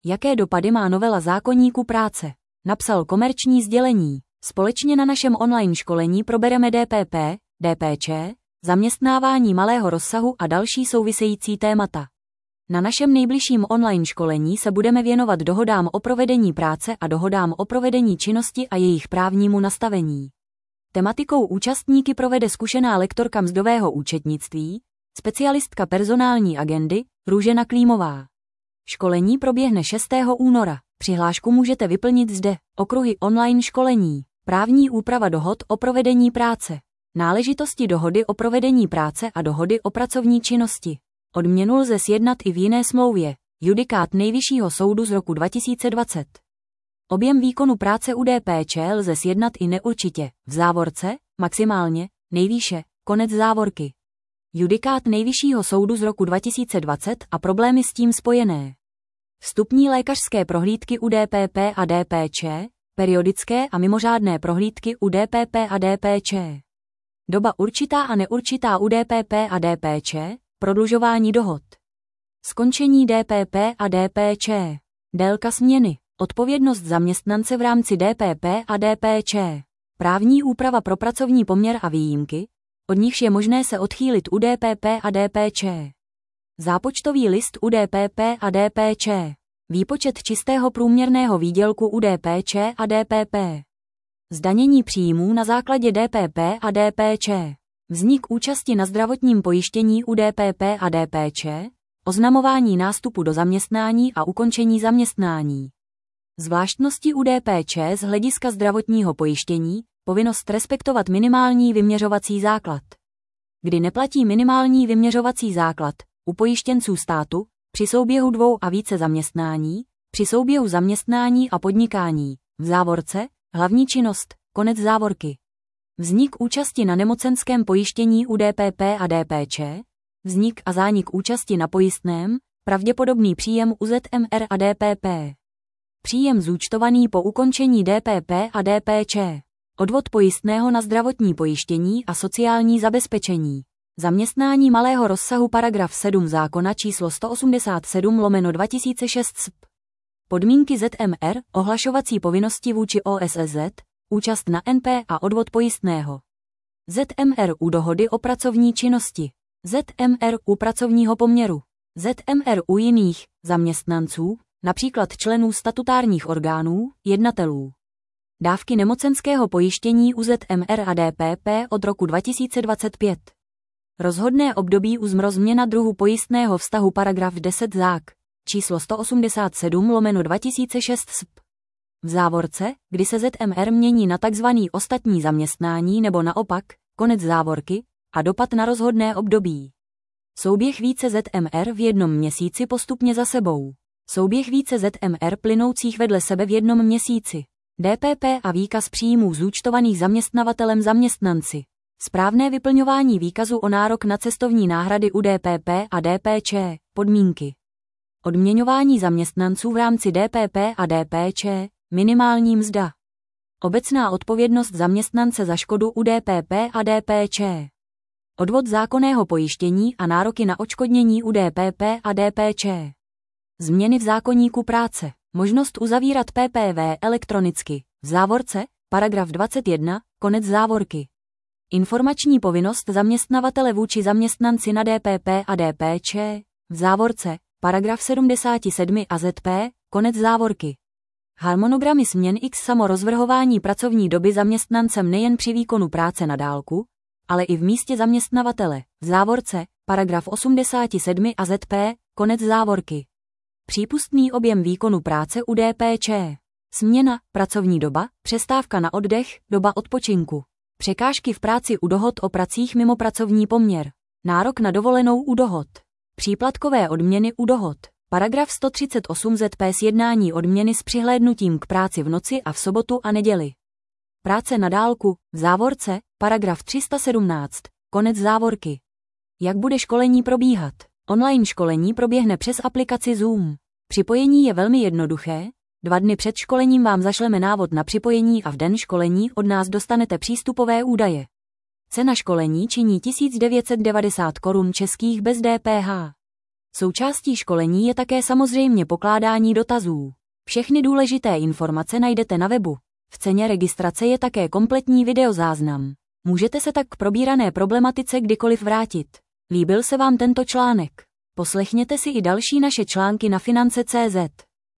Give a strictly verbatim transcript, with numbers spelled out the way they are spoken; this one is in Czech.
Jaké dopady má novela zákoníku práce? Napsal Komerční sdělení. Společně na našem online školení probereme D P P, D P Č, zaměstnávání malého rozsahu a další související témata. Na našem nejbližším online školení se budeme věnovat dohodám o provedení práce a dohodám o provedení činnosti a jejich právnímu nastavení. Tematikou účastníky provede zkušená lektorka mzdového účetnictví, specialistka personální agendy, Růžena Klímová. Školení proběhne šestého února. Přihlášku můžete vyplnit zde. Okruhy online školení. Právní úprava dohod o provedení práce. Náležitosti dohody o provedení práce a dohody o pracovní činnosti. Odměnu lze sjednat i v jiné smlouvě. Judikát Nejvyššího soudu z roku dva tisíce dvacet. Objem výkonu práce u D P Č lze sjednat i neurčitě, v závorce, maximálně, nejvýše, konec závorky. Judikát Nejvyššího soudu z roku dva tisíce dvacet a problémy s tím spojené. Vstupní lékařské prohlídky u D P P a D P Č, periodické a mimořádné prohlídky u D P P a D P Č. Doba určitá a neurčitá u D P P a D P Č, prodlužování dohod. Skončení D P P a D P Č. Délka směny. Odpovědnost zaměstnance v rámci D P P a D P Č. Právní úprava pro pracovní poměr a výjimky, od nichž je možné se odchýlit u D P P a D P Č. Zápočtový list u D P P a D P Č. Výpočet čistého průměrného výdělku u D P Č a D P P. Zdanění příjmů na základě D P P a D P Č. Vznik účasti na zdravotním pojištění u D P P a D P Č. Oznamování nástupu do zaměstnání a ukončení zaměstnání. Zvláštnosti u D P Č z hlediska zdravotního pojištění, povinnost respektovat minimální vyměřovací základ. Kdy neplatí minimální vyměřovací základ, u pojištěnců státu, při souběhu dvou a více zaměstnání, při souběhu zaměstnání a podnikání, v závorce, hlavní činnost, konec závorky. Vznik účasti na nemocenském pojištění u D P P a D P Č, vznik a zánik účasti na pojistném, pravděpodobný příjem u Z M R a D P P. Příjem zúčtovaný po ukončení D P P a D P Č. Odvod pojistného na zdravotní pojištění a sociální zabezpečení. Zaměstnání malého rozsahu paragraf sedm zákona číslo sto osmdesát sedm lomeno dva tisíce šest S P. Podmínky Z M R, ohlašovací povinnosti vůči O S Z, účast na N P a odvod pojistného. Z M R u dohody o pracovní činnosti. Z M R u pracovního poměru. Z M R u jiných zaměstnanců, například členů statutárních orgánů, jednatelů. Dávky nemocenského pojištění u Z M R a D P P od roku dva tisíce dvacet pět. Rozhodné období u změna druhu pojistného vztahu paragraf deset zák. Číslo sto osmdesát sedm lomeno dva tisíce šest S P. V závorce, kdy se Z M R mění na takzvaný ostatní zaměstnání nebo naopak, konec závorky, a dopad na rozhodné období. Souběh více Z M R v jednom měsíci postupně za sebou. Souběh více Z M R plynoucích vedle sebe v jednom měsíci. D P P a výkaz příjmů zúčtovaných zaměstnavatelem zaměstnanci. Správné vyplňování výkazu o nárok na cestovní náhrady u D P P a D P Č. Podmínky. Odměňování zaměstnanců v rámci D P P a D P Č. Minimální mzda. Obecná odpovědnost zaměstnance za škodu u D P P a D P Č. Odvod zákonného pojištění a nároky na odškodnění u D P P a D P Č. Změny v zákoníku práce. Možnost uzavírat P P V elektronicky. V závorce, paragraf dvacet jedna, konec závorky. Informační povinnost zaměstnavatele vůči zaměstnanci na D P P a D P Č. V závorce, paragraf sedmdesát sedm a Z P, konec závorky. Harmonogramy směn x samorozvrhování pracovní doby zaměstnancem nejen při výkonu práce na dálku, ale i v místě zaměstnavatele. V závorce, paragraf osmdesát sedm a Z P, konec závorky. Přípustný objem výkonu práce u D P Č. Směna, pracovní doba, přestávka na oddech, doba odpočinku. Překážky v práci u dohod o pracích mimo pracovní poměr. Nárok na dovolenou u dohod. Příplatkové odměny u dohod. Paragraf sto třicet osm Z P sjednání odměny s přihlédnutím k práci v noci a v sobotu a neděli. Práce na dálku, v závorce, paragraf tři sta sedmnáct, konec závorky. Jak bude školení probíhat? Online školení proběhne přes aplikaci Zoom. Připojení je velmi jednoduché. Dva dny před školením vám zašleme návod na připojení a v den školení od nás dostanete přístupové údaje. Cena školení činí tisíc devět set devadesát korun českých bez D P H. Součástí školení je také samozřejmě pokládání dotazů. Všechny důležité informace najdete na webu. V ceně registrace je také kompletní videozáznam. Můžete se tak k probírané problematice kdykoliv vrátit. Líbil se vám tento článek? Poslechněte si i další naše články na finance tečka cé zet.